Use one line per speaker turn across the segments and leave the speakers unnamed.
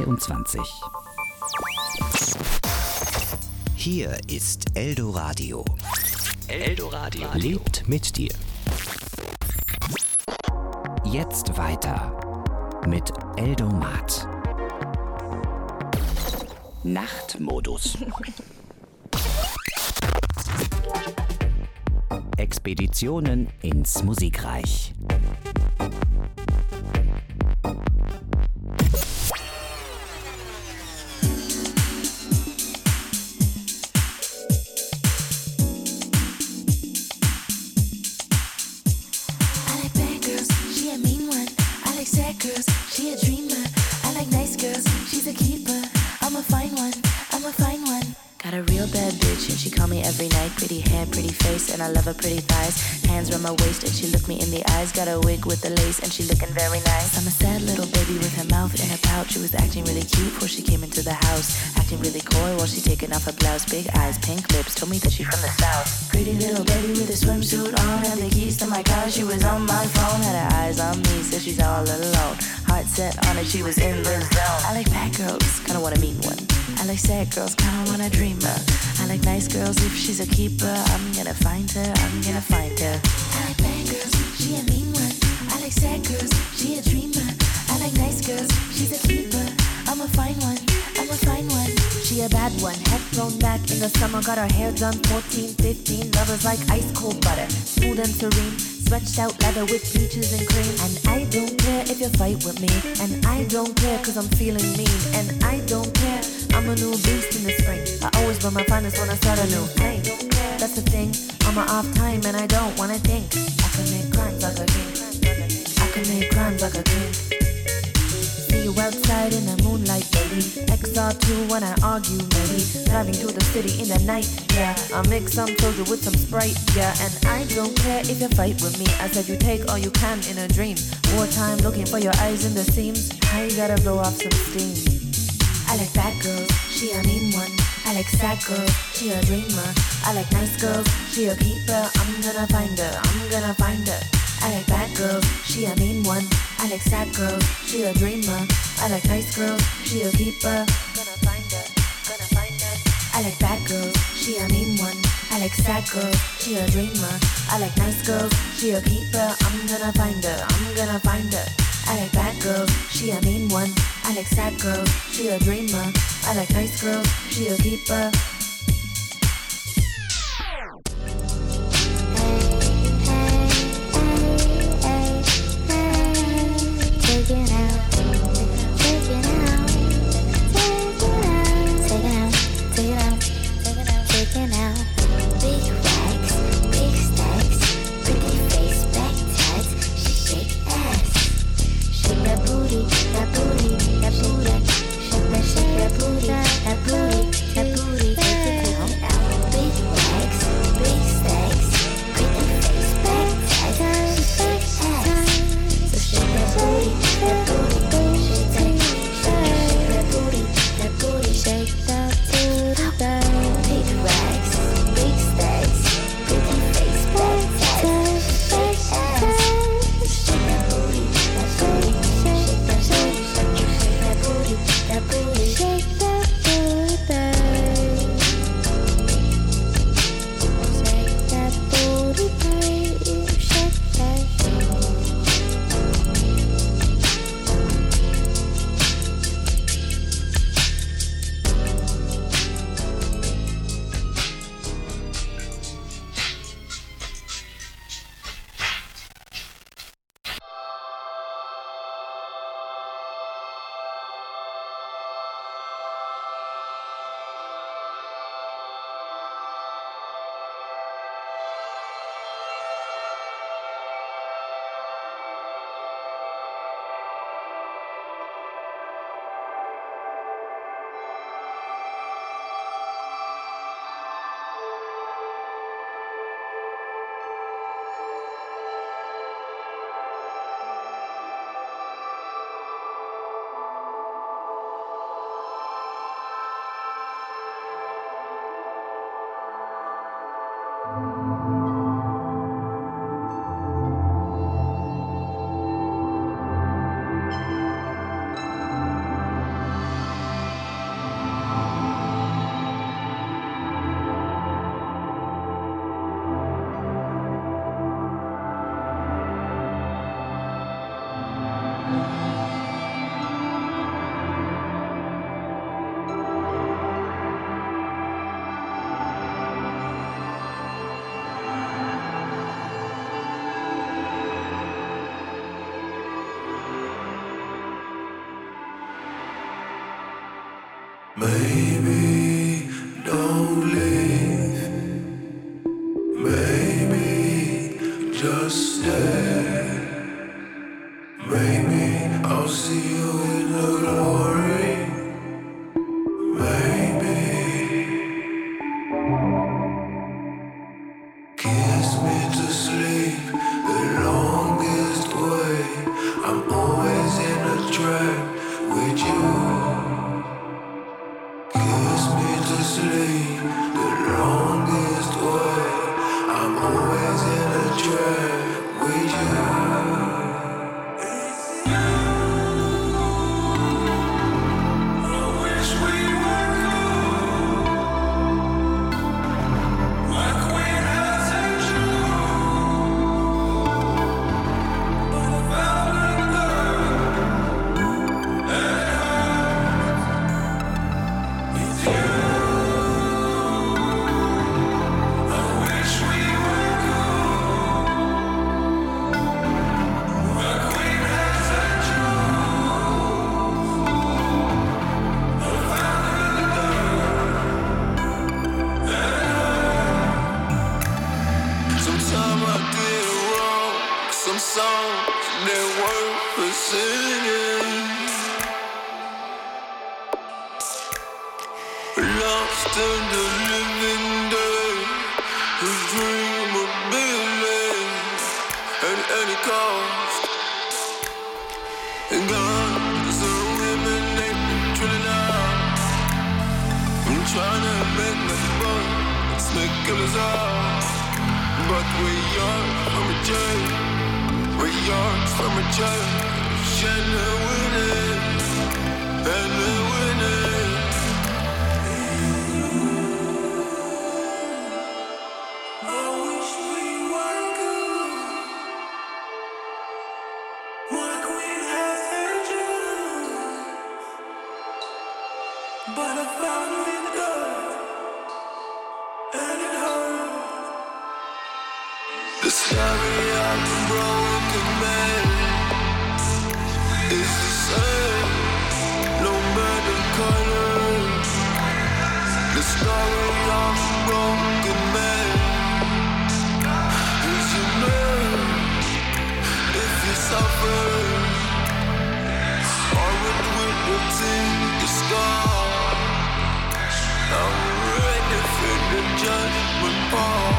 2023.
Hier ist Eldoradio. Eldoradio
Lebt mit dir. Jetzt weiter mit Eldomat. Nachtmodus. Expeditionen ins Musikreich.
And I love her pretty thighs. Hands around my waist and she looked me in the eyes. Got a wig with the lace and she looking very nice. I'm a sad little baby with her mouth in her pouch. She was acting really cute before she came into the house. Acting really coy while she taking off her blouse. Big eyes, pink lips, told me that she from the south. Pretty little baby with a swimsuit on. Had the keys to my car, she was on my phone. Had her eyes on me, said she's all alone. Heart set on it, she was in the zone. I like bad girls, kinda wanna meet one. I like sad girls, kinda wanna dream her. I like nice girls, if she's a keeper, I'm gonna find her, I'm gonna find her. I like bad girls, she a mean one. I like sad girls, she a dreamer. I like nice girls, she's a keeper. I'm a fine one, I'm a fine one. She a bad one, head thrown back in the summer. Got her hair done 14, 15. Lovers like ice cold butter, smooth and serene. Stretched out leather with peaches and cream. And I don't care if you fight with me. And I don't care cause I'm feeling mean. And I don't care, I'm a new beast in the spring. I always run my finest when I start a new thing. That's the thing, on my off time and I don't wanna think. I can make crimes like a king. I can make crimes like a king. See you outside in the moonlight, baby. XR2 when I argue, maybe. Driving through the city in the night, yeah. I'll mix some soda with some Sprite, yeah. And I don't care if you fight with me. I said you take all you can in a dream. Wartime looking for your eyes in the seams. I gotta blow off some steam. I like bad girls, she a mean one. I like sad girls, she a dreamer. I like nice girls, she a keeper. I'm gonna find her, I'm gonna find her. I like bad girls, she a mean one. I like sad girls, she a dreamer. I like nice girls, she a keeper. Gonna find her, gonna find her. I like bad girls, she a mean one. I like sad girls, she a dreamer. I like nice girls, she a keeper. I'm gonna find her, I'm gonna find her. I like bad girls, she a mean one. I like sad girls, she a dreamer. I like nice girls, she a keeper.
Maybe don't leave. Maybe just stay. Maybe I'll see you in the glory. Maybe kiss me to sleep the longest way. I'm always in a trap with you. Kiss me to sleep the longest way. I'm always in a trap with you. The story of a broken man is the same, no matter color. The story of a broken man is a man if you suffer, or it will take the scar. I'm ready for the judgment part.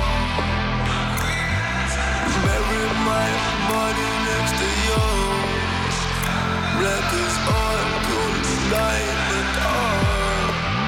Bury my body next to yours. Black is all, cool light and all.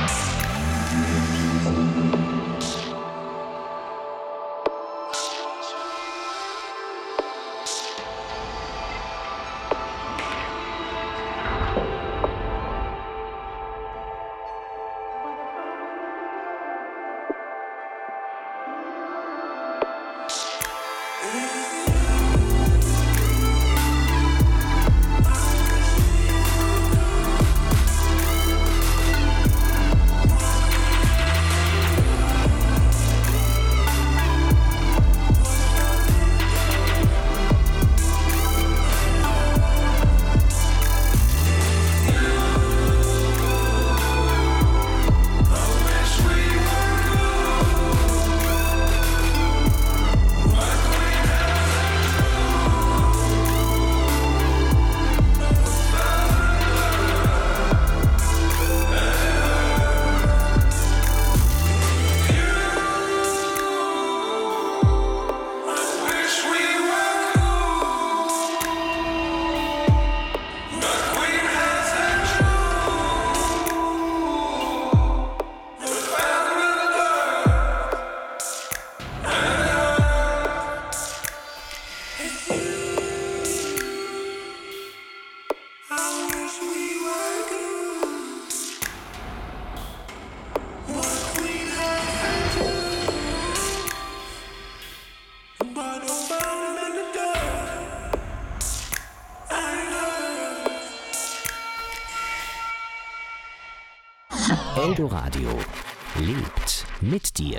Eldoradio lebt mit dir.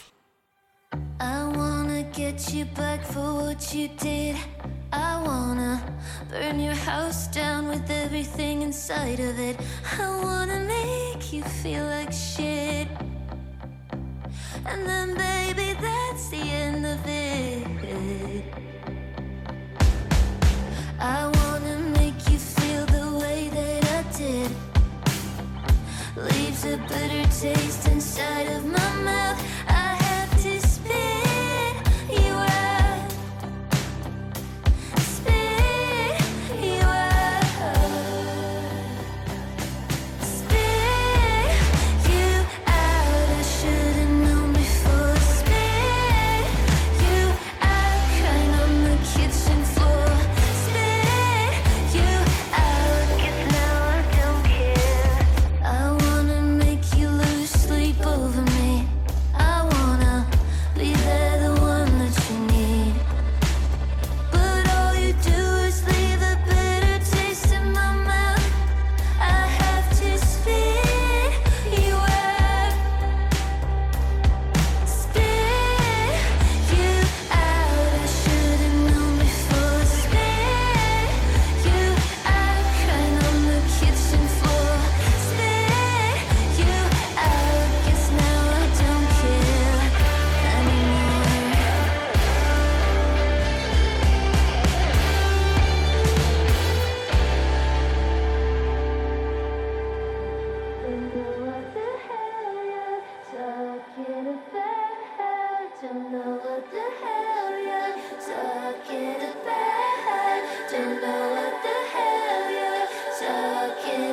I wanna get you back for what you did. I wanna burn your house down with everything inside of it. I wanna make you you feel like shit. And then baby, that's the end of it. I wanna make you feel the way that I did. Leaves a bitter taste inside of my mouth. I have to spit you out. Spit you out. Spit you out. I should've known before. Spit you out. Crying on the kitchen floor. Spit you out. 'Cause now I don't care. I wanna make you lose sleep over me. I wanna be there, the one that you need. But all you do is leave a bitter taste in my mouth. I have to spit you out. Spit you out. I should've known before. Spit you out. Crying on the kitchen floor. Spit you out. Guess now I don't care anymore. Don't know what the hell you're talking about. Don't know what the hell you're talking about. Don't know what the hell you're talking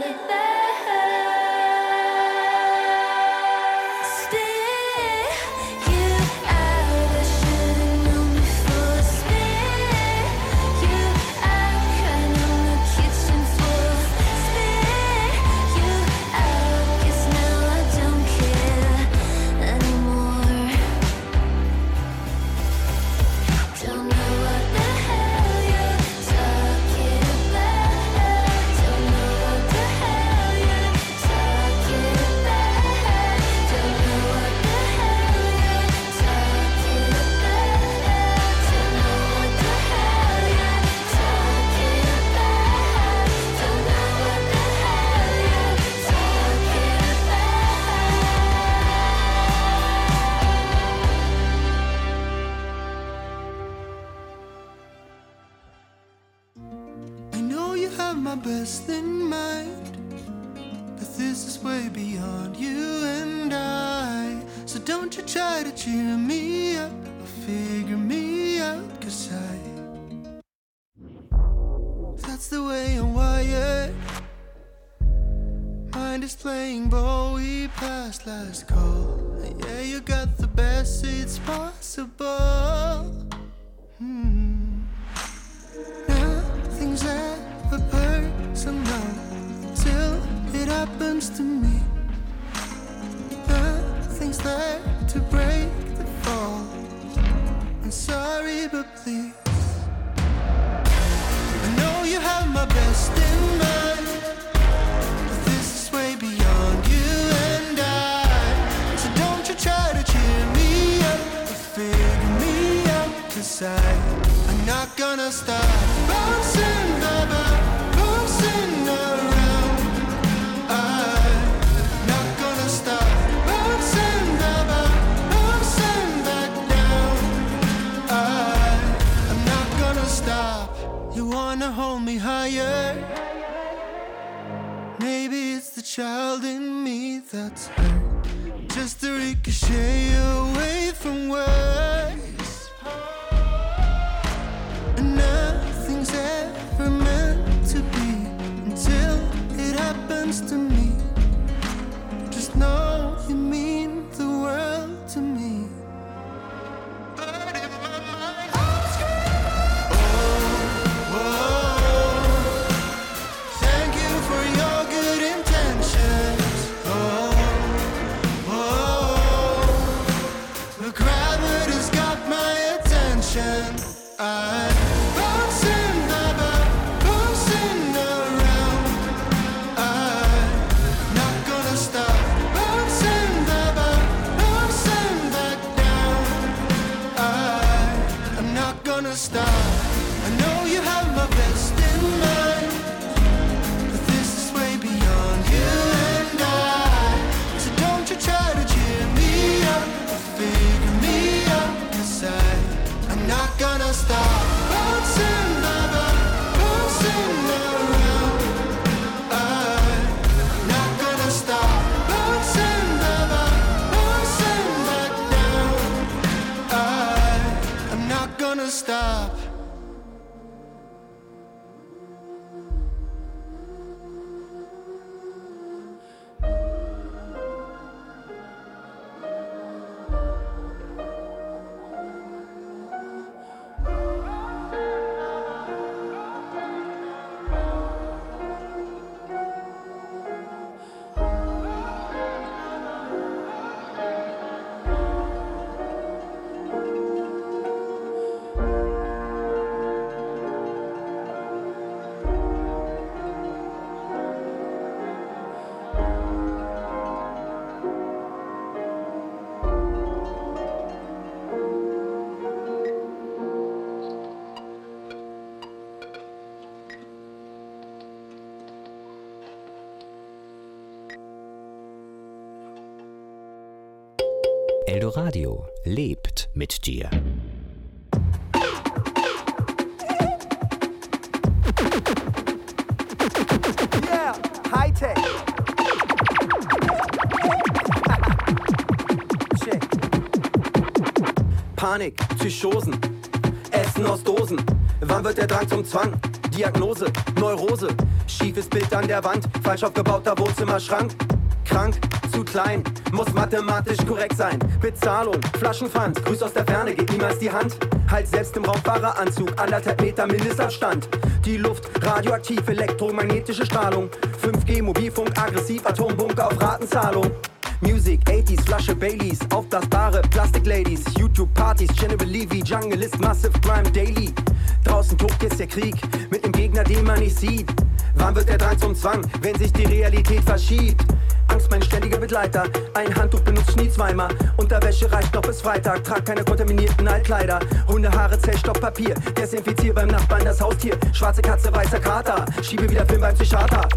about. Spit you out. I should've known before. Spit you out. Crying on the kitchen floor. Spit you out. Guess now I don't care anymore. Don't know what the hell you're talking about. Don't know what the hell you're talking about. Don't know what the hell you're talking about. Don't know what the hell you're talking about. Don't know what the hell you're
I know you have my best in mind, but this is way beyond you and I. So don't you try to cheer me up or figure me out, 'cause that's the way I'm wired. Mind is playing ball, we passed last call. Yeah, you got the best seats possible. Nothing's ever personal till it happens to me. Nothing's there to break the fall. I'm sorry, but please. I know you have my best in mind, but this is way beyond you and I. So don't you try to cheer me up or figure me out, 'cause I'm not gonna stop bouncing around. I'm not gonna stop bouncing back down. I'm not gonna stop. You wanna hold me higher? Maybe it's the child in me that's hurt, just to ricochet away from words. And nothing's ever meant to be until it happens to me. Just know you mean the world to me. But in my mind, I'm screaming. Oh, thank you for your good intentions. Oh, the gravity's got my
Eldoradio lebt mit dir.
Yeah, Hightech. Check. Panik, Psychosen, Essen aus Dosen. Wann wird der Drang zum Zwang? Diagnose, Neurose, schiefes Bild an der Wand, falsch aufgebauter Wohnzimmerschrank. Krank, zu klein, muss mathematisch korrekt sein. Bezahlung, Flaschenpfand, Grüß aus der Ferne, geht niemals die Hand. Halt selbst im Raumfahreranzug, 1,5 Meter Mindestabstand. Die Luft, radioaktiv, elektromagnetische Strahlung. 5G, Mobilfunk, aggressiv, Atombunker auf Ratenzahlung. Music, 80s, Flasche Baileys, aufblasbare Plastik-Ladies. YouTube-Partys, General Levy, Jungle ist Massive Crime Daily. Draußen tobt jetzt der Krieg, mit dem Gegner, den man nicht sieht. Wann wird der Drang zum Zwang, wenn sich die Realität verschiebt? Angst, mein ständiger Begleiter, ein Handtuch benutzt ich nie zweimal. Unterwäsche reicht noch bis Freitag, trag keine kontaminierten Altkleider. Hundehaare, Zellstoffpapier, desinfizier beim Nachbarn das Haustier. Schwarze Katze, weißer Kater, schiebe wieder Film beim Psychiater.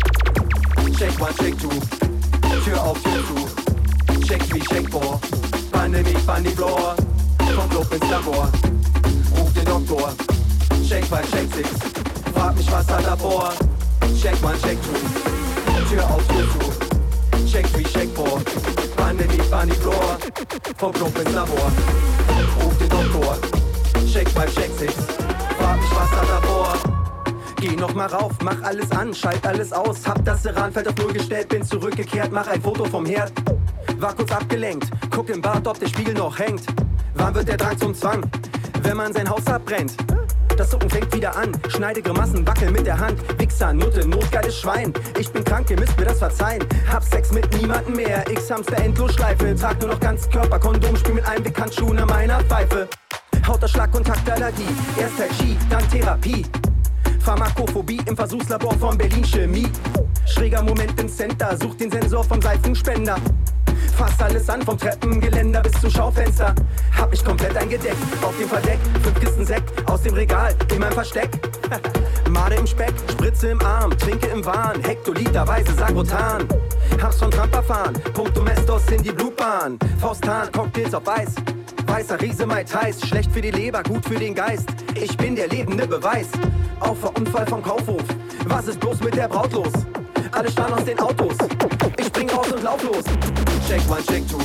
Check one, check two, Tür auf, Tür zu. Check 3, check 4, Pandemie, Pandiflor. Vom Club ins Labor, ruf den Doktor. Check 5, check 6, frag mich, was hat er vor. Check one, check two, Tür auf, Tür zu. Check 3, check 4, Pandemie, Pandiflor. Vom Club ins Labor, ruf den Doktor. Check 5, check 6, frag mich, was hat er vor. Geh noch mal rauf, mach alles an, schalt alles aus. Hab das Ceranfeld auf Null gestellt, bin zurückgekehrt, mach ein Foto vom Herd. War kurz abgelenkt, guck im Bad, ob der Spiegel noch hängt. Wann wird der Drang zum Zwang, wenn man sein Haus abbrennt? Das Zucken fängt wieder an, schneide Grimassen, wackel mit der Hand. Wichser, Nutte, notgeiles Schwein. Ich bin krank, ihr müsst mir das verzeihen. Hab Sex mit niemandem mehr, X-Hamster, Endlosschleife. Trag nur noch ganz Körper, Kondom, spiel mit einem Handschuh an meiner Pfeife. Hautausschlag, Kontaktallergie, erst Tai Chi, dann Therapie. Pharmakophobie im Versuchslabor von Berlin Chemie. Schräger Moment im Center, such den Sensor vom Seifenspender. Fass alles an, vom Treppengeländer bis zum Schaufenster. Hab mich komplett eingedeckt, auf dem Verdeck. 5 Kisten Sekt aus dem Regal, in meinem Versteck. Made im Speck, Spritze im Arm, trinke im Wahn. Hektoliterweise Sagrotan. Hab's von Trump erfahren, pump Domestos in die Blutbahn. Faustan, Cocktails auf Eis. Weißer Riese, Mai Tais, schlecht für die Leber, gut für den Geist. Ich bin der lebende Beweis. Auffahrunfall vom Kaufhof. Was ist bloß mit der Braut los? Alle starren aus den Autos. Ich spring raus und lauf los. Check one, check two,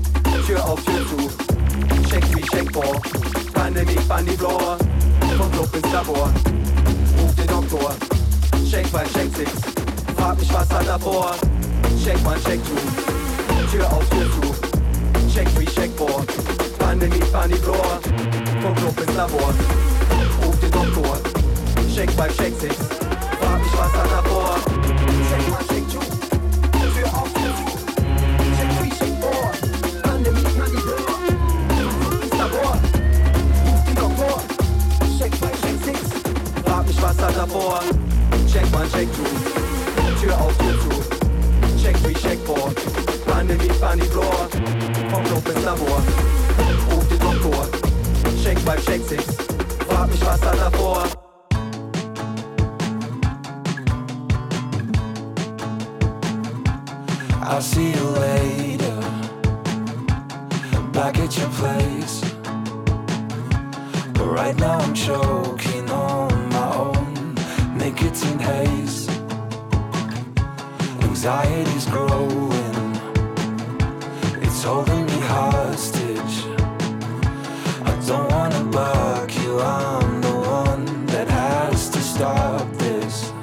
Tür auf, Tür zu. Check 3, check 4, Pandemie, Pandiflor. Vom Club ins Labor, ruf den Doktor. Check 5, check 6, frag mich, was hat er vor. Check one, check two, Tür auf, Tür zu. Check 3, check 4, Pandemie, Pandiflor. Vom Club ins Labor, ruf den Doktor. Check 5, check 6, frag mich, was hat er vor. Check one, check two, Tür auf, Tür zu. Check 3, check 4, Pandemie, Pandiflor. Ins Labor, ruf den Doktor. Check 5, check 6, frag mich, was hat er vor. Check one, check two, Tür auf, Tür zu. Check 3, check 4, Pandemie, Pandiflor. Vom Club ins Labor, ruf den Doktor. Check 5, check 6, frag mich, was hat er vor.
I'll see you later, back at your place. But right now I'm choking on my own nicotine haze. Anxiety's growing, it's holding me hostage. I don't wanna bug you, I'm the one that has to stop this.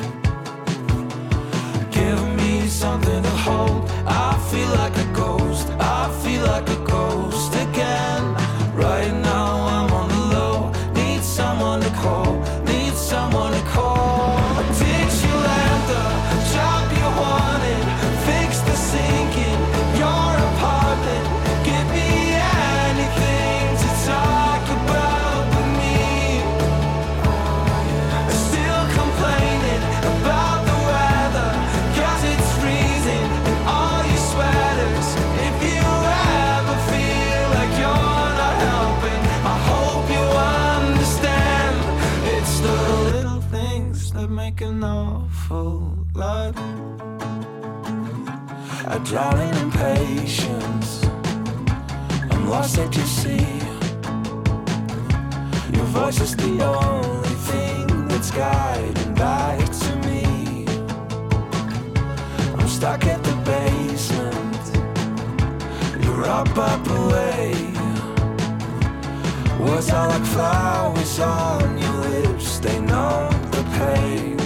Give me something to hold. I feel like a ghost, I feel like a ghost again. Right now I'm on the low, need someone to call, need someone to call. Did you land the job you wanted? Fix the sink in your apartment. Give me anything to talk about with me. Still complaining about the weather, 'cause it's freezing in all your sweaters. If you ever feel like you're not helping, I hope you understand. It's the little things that make an awful lot. I drown in impatience, I'm lost at your sea. Your voice is the only thing that's guiding back to me. I'm stuck at the basement. You're up away. Words are like flowers on your lips. They numb the pain.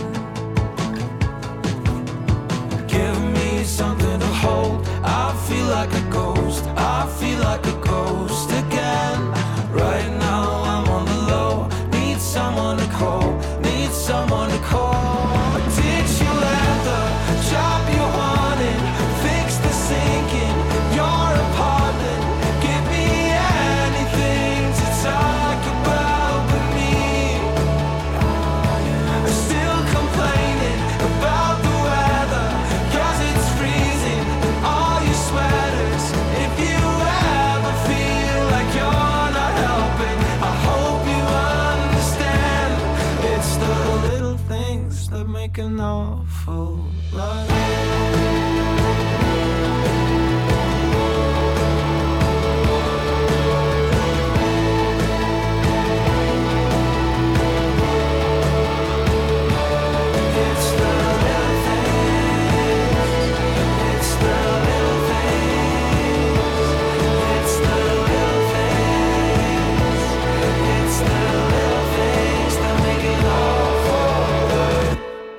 Give me something to hold. I feel like a ghost. I feel like a ghost again. Right now I'm on the low. Need someone to call. Need someone to call. Did you let the job you wanted fix the sink in your apartment? Give me anything to talk about with me. I'm still complaining about the weather, 'cause it's freezing in all your sweaters. If you ever feel like you're not helping, I hope you understand. It's the little things that make an awful lot. It's the little things. It's the little things. It's the little things. It's the little things that make it all.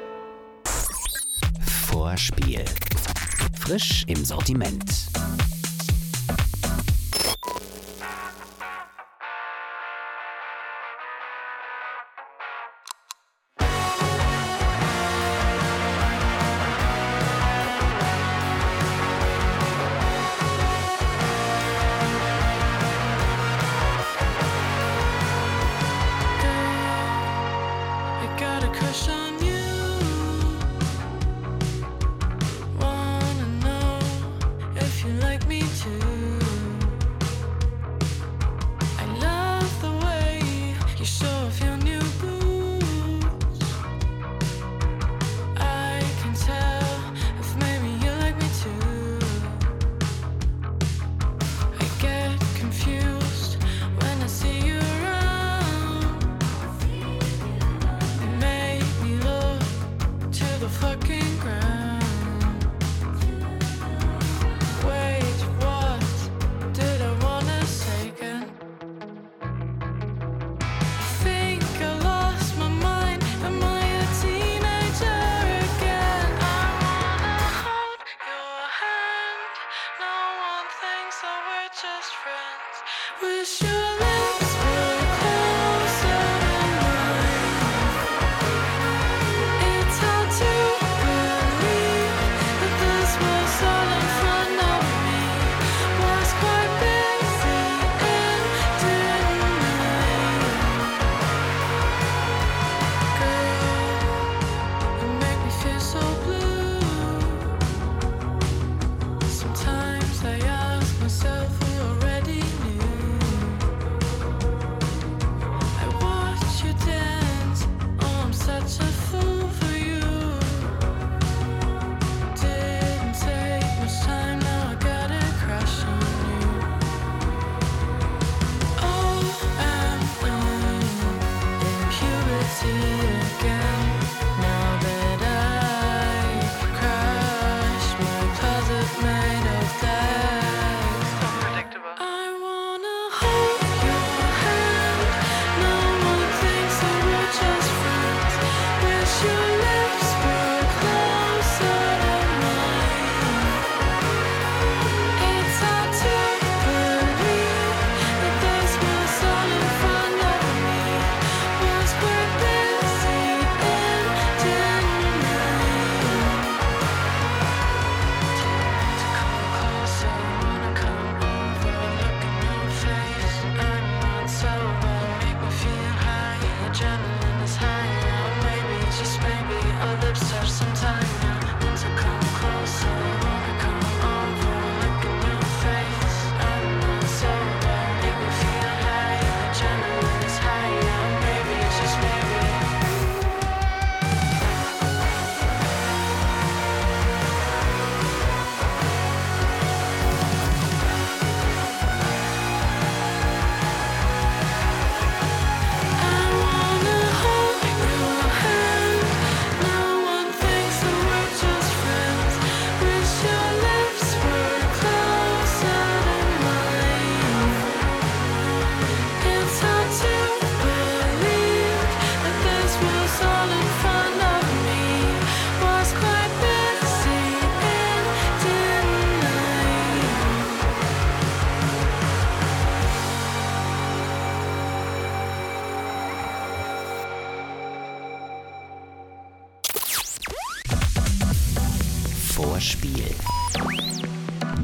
Vorspiel. Frisch im Sortiment.
I got a crush on you. Wanna know if you like me too. I love the way you show off your new boots. I can tell if maybe you like me too. I get confused when I see you around. You make me look to the fucking ground. Wait, what did I wanna say again? I think I lost my mind. Am I a teenager again? I wanna hold your hand. No one thinks that we're just friends. Wish your lips were closer than mine. It's hard to believe that this was all in front of me. Was quite busy and didn't leave. Girl, you make me feel so blue. Sometimes I ask myself who already knew.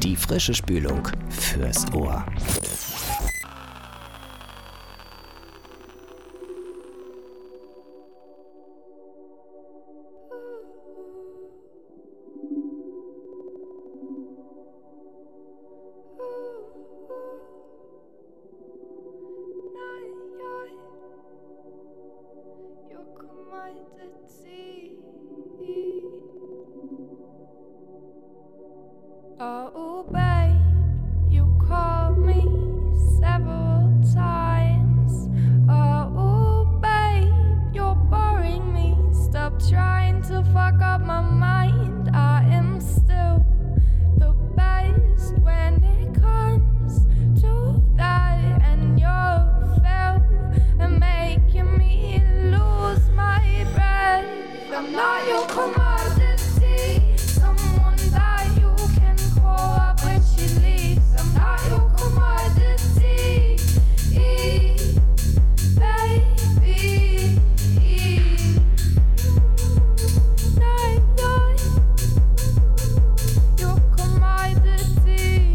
Die frische Spülung fürs Ohr.
Oh, babe, you called me several times. Oh, babe, you're boring me. Stop trying to fuck up my mind. I am still the best when it comes to that. And you're fail and making me lose my breath. I'm not your commodity, someone that you can call up when she leaves. I'm not your commodity, baby. Not your commodity.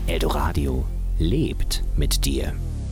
Eldoradio lebt mit dir.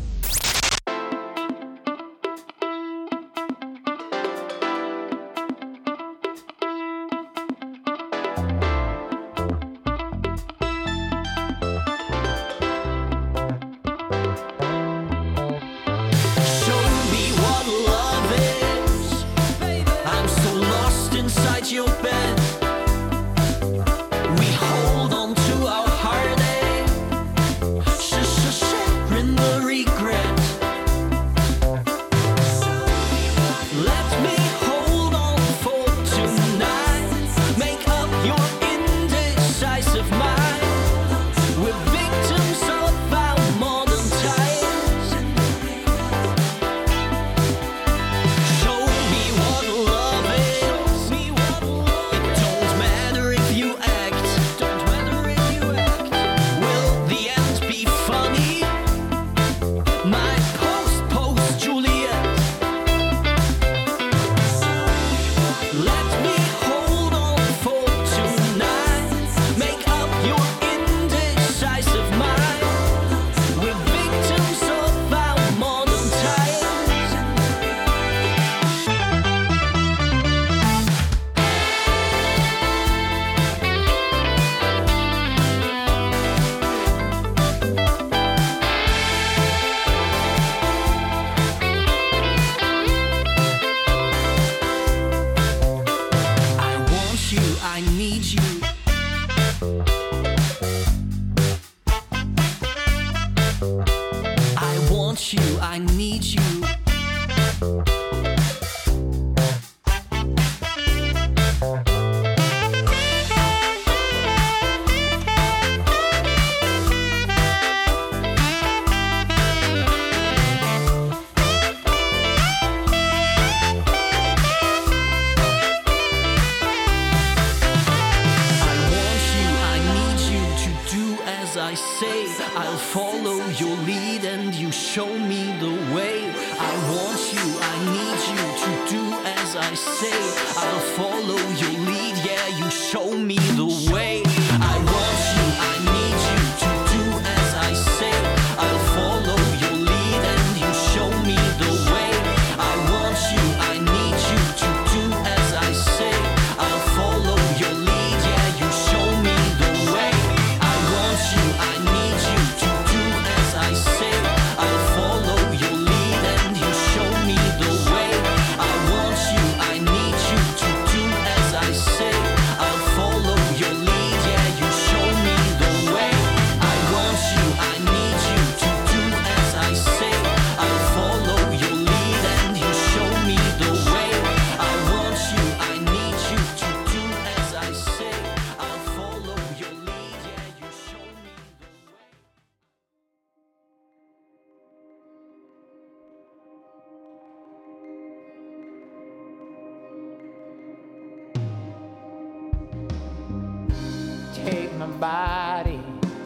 Body,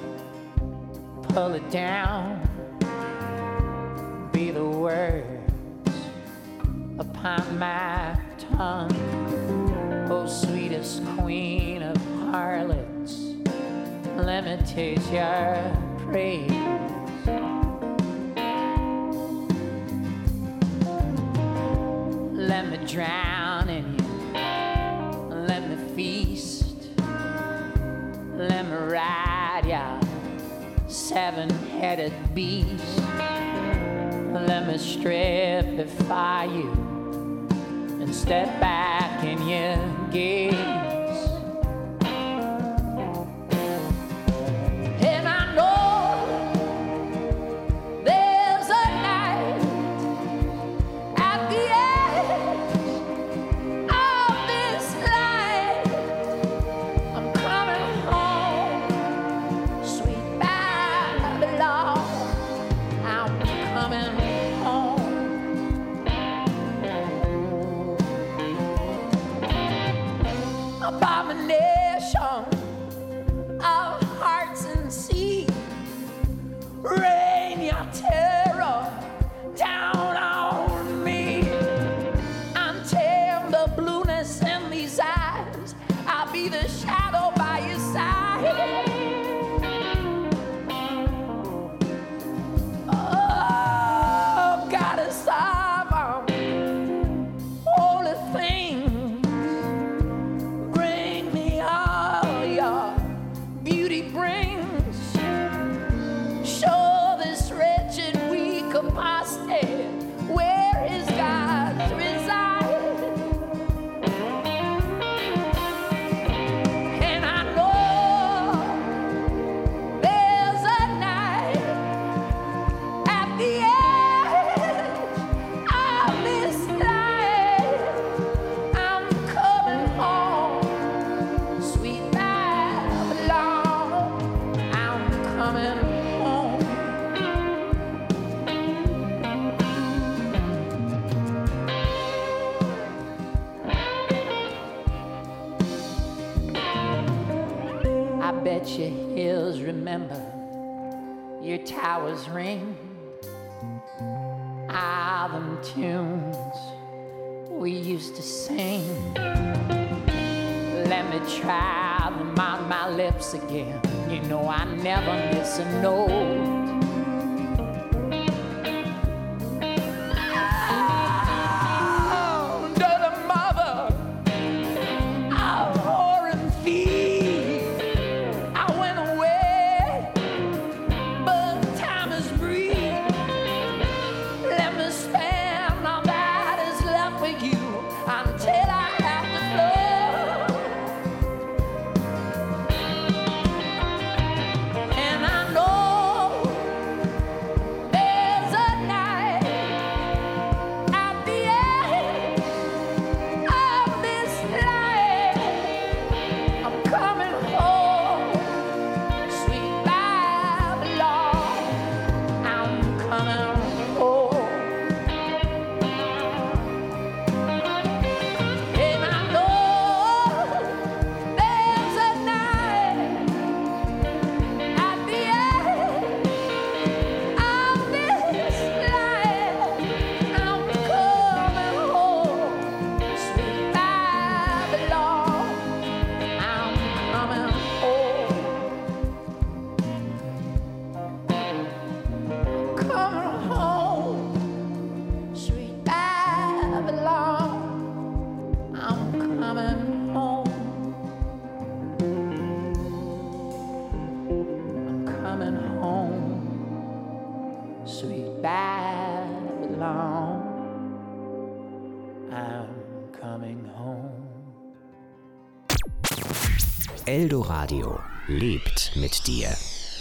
pull it down, be the words upon my tongue. Oh, sweetest queen of harlots, let me taste your praise. Let me drown in you, let me feast. Let me ride ya, seven-headed beast. Let me strip before you and step back in your gaze. And I know there's a night at the end of this life. I'm coming home, sweet Babylon. I'm coming home. I bet your hills remember your towers ring. All them tunes we used to sing. Let me try them on my lips again. You know I never miss a note.
Eldoradio lebt mit dir.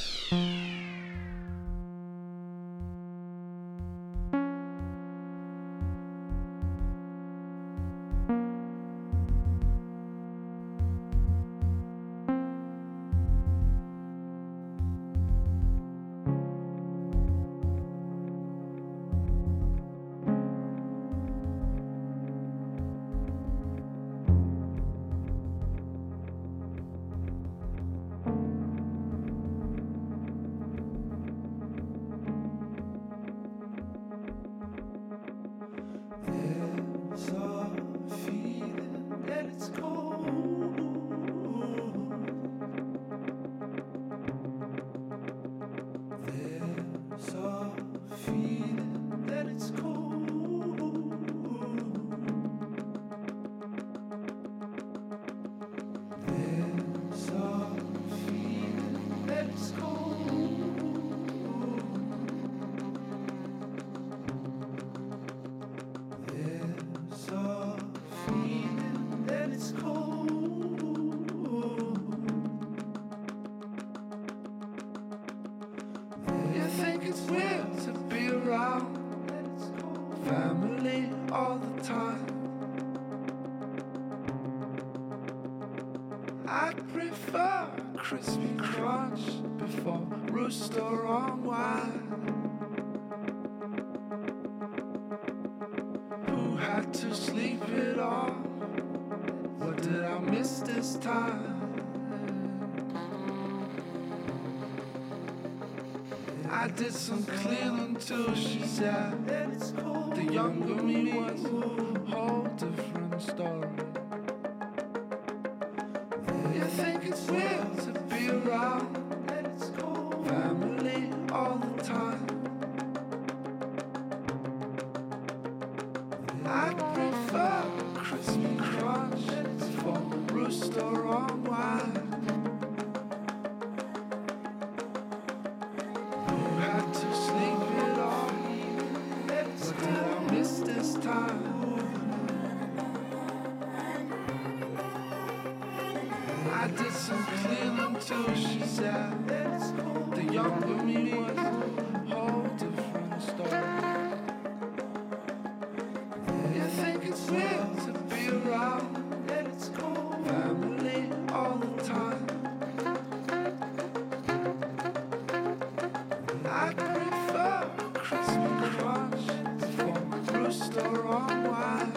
I did some cleaning too, she said. The younger me was a whole different story. You think it's weird to be around family all the time. I prefer crispy crunch before rooster on wine. I did some cleaning too, she said. The younger me was a whole different story. You think it's weird to be around family all the time. I prefer crispy crunch before rooster on wine.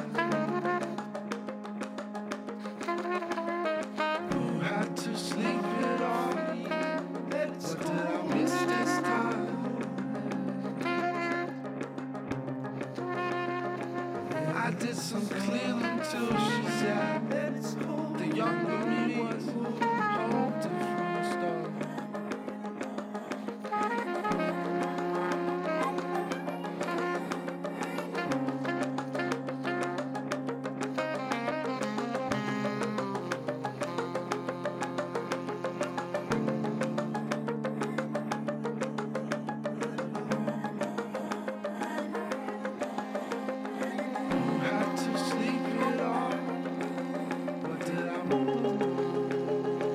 To sleep it off.
did some clearing too. She said the younger me was whole different story. Had to sleep it off. What did I move?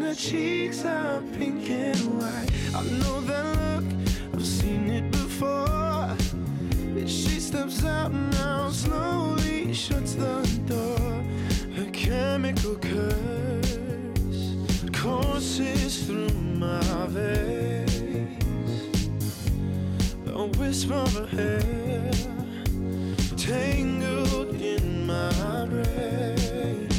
her cheeks are pink and white. I know that look, I've seen it before. She steps out now, slowly shuts the door. Her chemical curse courses through my veins. A whisper of her hair tangled in my brain.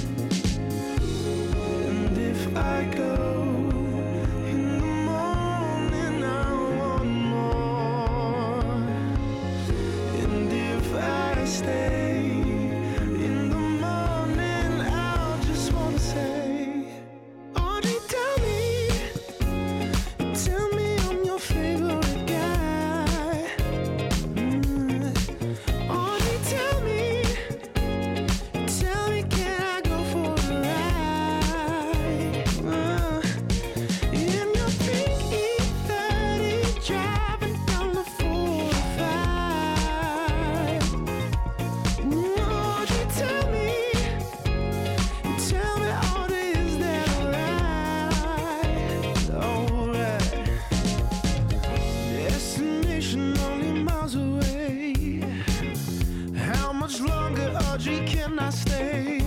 And if I go in the morning, I want more. And if I stay in the morning, I'll just wanna say, Audrey, tell me I'm your favorite guy. Audrey, tell me, can I go for a ride? In your pink E30, driving down the 405. Audrey, tell me, Audrey, is that alright? Alright. Destination only miles away. How much longer, Audrey, can I stay?